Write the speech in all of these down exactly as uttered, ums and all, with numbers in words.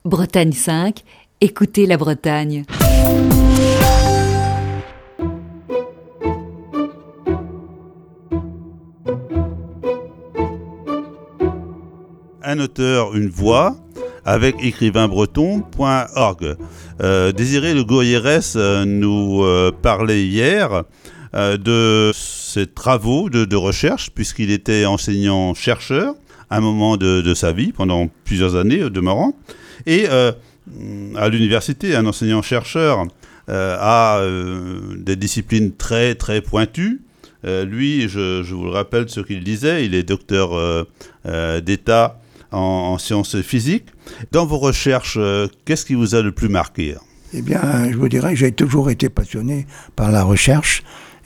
Bretagne cinq, écoutez la Bretagne. Un auteur, une voix, avec écrivain breton point org. Euh, Désiré Le Goyérès euh, nous euh, parlait hier euh, de ses travaux de, de recherche, puisqu'il était enseignant-chercheur à un moment de, de sa vie, pendant plusieurs années, au demeurant. Et euh, à l'université, un enseignant-chercheur euh, a euh, des disciplines très, très pointues. Euh, lui, je, je vous le rappelle ce qu'il disait, il est docteur euh, euh, d'État en, en sciences physiques. Dans vos recherches, euh, qu'est-ce qui vous a le plus marqué ? Eh bien, je vous dirais que j'ai toujours été passionné par la recherche.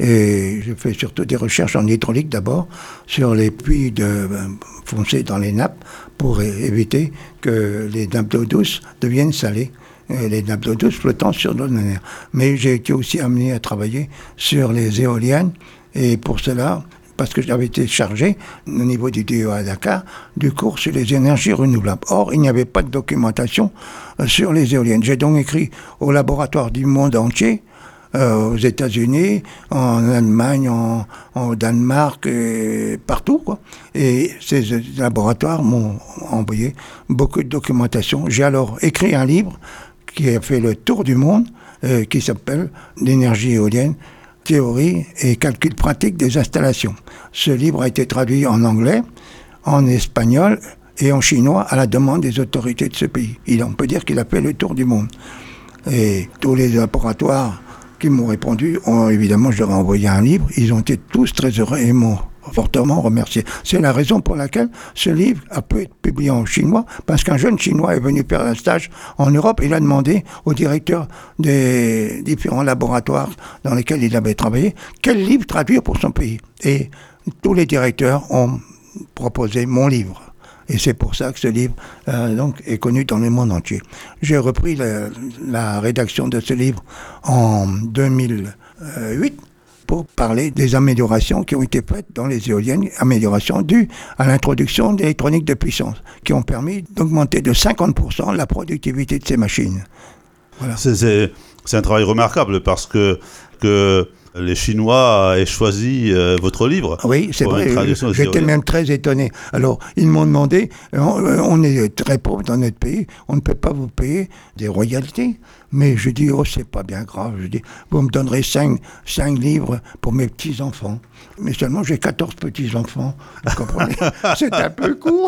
Et j'ai fait surtout des recherches en hydraulique d'abord, sur les puits de euh, foncés dans les nappes pour é- éviter que les nappes d'eau douce deviennent salées. Et les nappes d'eau douce flottant sur l'eau de mer. Mais j'ai été aussi amené à travailler sur les éoliennes. Et pour cela, parce que j'avais été chargé, au niveau du D E A à Dakar, du cours sur les énergies renouvelables. Or, il n'y avait pas de documentation euh, sur les éoliennes. J'ai donc écrit au laboratoire du monde entier, Euh, aux États-Unis, en Allemagne, en, en Danemark, et partout, quoi. Et ces laboratoires m'ont envoyé beaucoup de documentation. J'ai alors écrit un livre qui a fait le tour du monde, euh, qui s'appelle « L'énergie éolienne, théorie et calcul pratique des installations ». Ce livre a été traduit en anglais, en espagnol et en chinois à la demande des autorités de ce pays. Il, on peut dire qu'il a fait le tour du monde. Et tous les laboratoires qui m'ont répondu, ont, évidemment, je leur ai envoyé un livre. Ils ont été tous très heureux et m'ont fortement remercié. C'est la raison pour laquelle ce livre a pu être publié en chinois, parce qu'un jeune chinois est venu faire un stage en Europe. Il a demandé au directeur des différents laboratoires dans lesquels il avait travaillé quel livre traduire pour son pays. Et tous les directeurs ont proposé mon livre. Et c'est pour ça que ce livre euh, donc, est connu dans le monde entier. J'ai repris la, la rédaction de ce livre en deux mille huit pour parler des améliorations qui ont été faites dans les éoliennes, améliorations dues à l'introduction d'électronique de puissance, qui ont permis d'augmenter de cinquante pour cent la productivité de ces machines. Voilà. C'est, c'est, c'est un travail remarquable parce que... que les Chinois aient choisi euh, votre livre. Oui, c'est vrai. J'étais même très étonné. Alors, ils m'ont demandé, on, on est très pauvre dans notre pays, on ne peut pas vous payer des royalties. Mais je dis, oh, c'est pas bien grave. Je dis, vous me donnerez cinq, cinq livres pour mes petits-enfants. Mais seulement, j'ai quatorze petits-enfants. Vous comprenez ? C'est un peu court.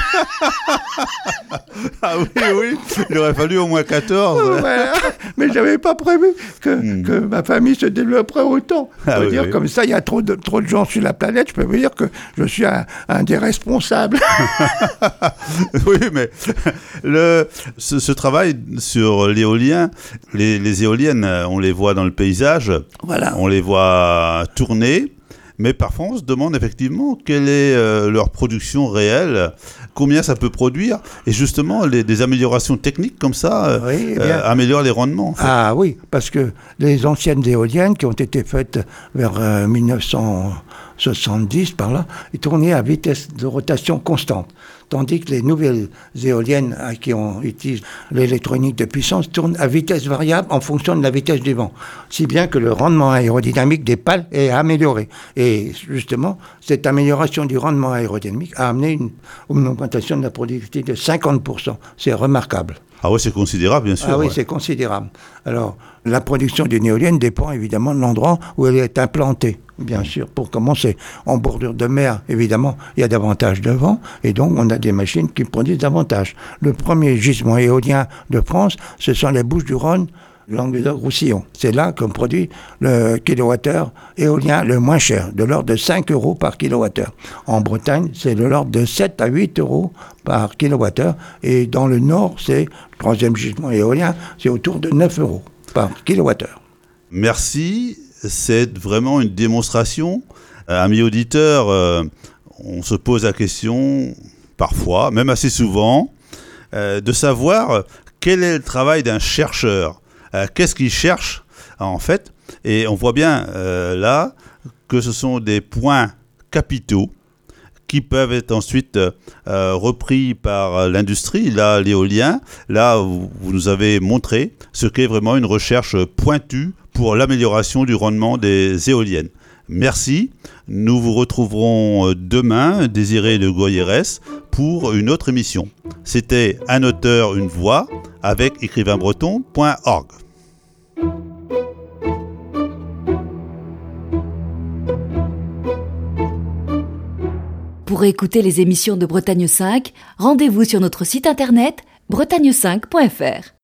Ah oui, oui. Il aurait fallu au moins quatorze. Voilà. Mais je n'avais pas prévu que, hmm. que ma famille se développerait autant. Je peux ah, dire, oui, comme oui. ça, il y a trop de, trop de gens sur la planète. Je peux vous dire que je suis un, un des responsables. Oui, mais le, ce, ce travail sur l'éolien, les, les éoliennes, on les voit dans le paysage, voilà. On les voit tourner, mais parfois on se demande effectivement quelle est euh, leur production réelle, combien ça peut produire, et justement les, des améliorations techniques comme ça euh, oui, euh, améliorent les rendements. En fait. Ah oui, parce que les anciennes éoliennes qui ont été faites vers euh, mille neuf cent soixante-dix par là, ils tournaient à vitesse de rotation constante. Tandis que les nouvelles éoliennes qui ont, utilisent l'électronique de puissance tournent à vitesse variable en fonction de la vitesse du vent. Si bien que le rendement aérodynamique des pales est amélioré. Et justement, cette amélioration du rendement aérodynamique a amené une, une augmentation de la productivité de cinquante pour cent. C'est remarquable. Ah oui, c'est considérable, bien sûr. Ah oui, ouais. c'est considérable. Alors, la production d'une éolienne dépend évidemment de l'endroit où elle est implantée. Bien sûr, pour commencer. En bordure de mer, évidemment, il y a davantage de vent, et donc on a des machines qui produisent davantage. Le premier gisement éolien de France, ce sont les Bouches-du-Rhône, Languedoc-Roussillon. C'est là qu'on produit le kilowattheure éolien le moins cher, de l'ordre de cinq euros par kilowattheure. En Bretagne, c'est de l'ordre de sept à huit euros par kilowattheure, et dans le nord, c'est le troisième gisement éolien, c'est autour de neuf euros par kilowattheure. Merci. C'est vraiment une démonstration. Euh, amis auditeurs, euh, on se pose la question, parfois, même assez souvent, euh, de savoir quel est le travail d'un chercheur. Euh, qu'est-ce qu'il cherche, en fait ? Et on voit bien, euh, là, que ce sont des points capitaux qui peuvent être ensuite euh, repris par l'industrie. Là, l'éolien, là, vous, vous nous avez montré ce qu'est vraiment une recherche pointue pour l'amélioration du rendement des éoliennes. Merci. Nous vous retrouverons demain, Désiré de Goyerès, pour une autre émission. C'était Un auteur, une voix avec écrivain breton point org. Pour écouter les émissions de Bretagne cinq, rendez-vous sur notre site internet bretagne cinq point f r.